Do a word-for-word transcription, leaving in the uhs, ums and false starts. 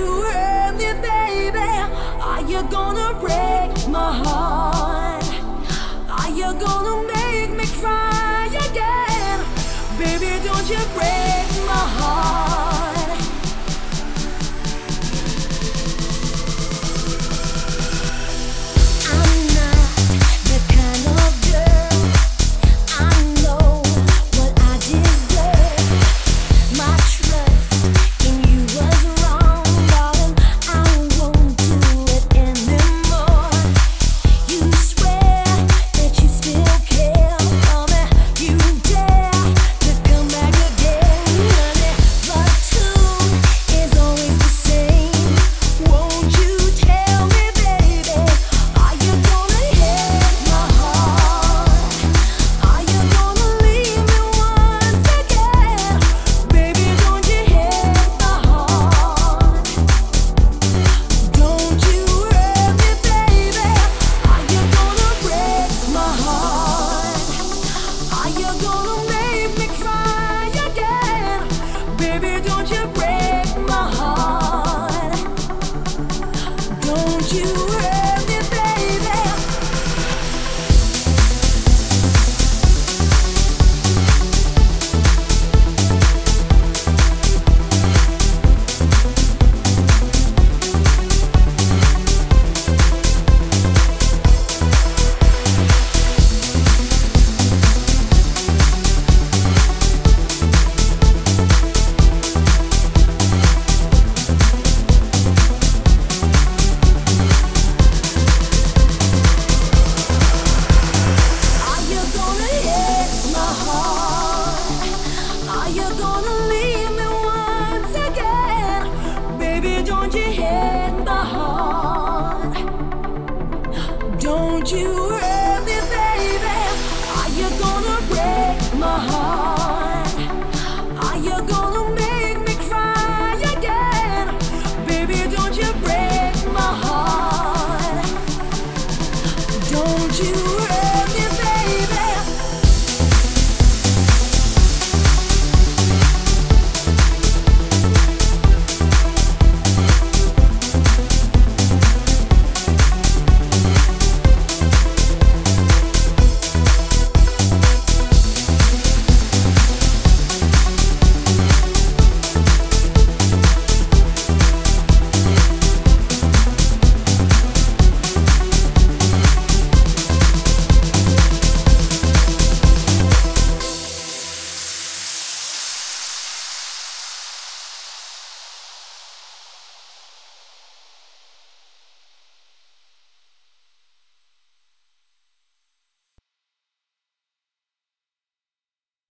you hurt me, baby? Are you gonna break my heart? Are you gonna make me cry again? Baby, don't you break my heart. I'm not the kind of girl, I know what I deserve. My trust in you was wrong, darling. I won't do it anymore. You swear that you still care for me. You dare to come back again, honey. The tune is always the same. Won't you tell me, baby? Are you gonna hit my heart? Are you gonna leave me once again? Baby, don't you hit my heart. Don't you hurt me, baby. Are you gonna break my heart? Are you gonna make me cry again? Baby, don't you break my heart. Don't you hurt me, baby. Are you gonna hit my heart? Are you gonna leave me once again? Baby, don't you hit my heart. Don't you hurt me, baby. Are you gonna break my heart? Are you gonna make me cry again? Baby, don't you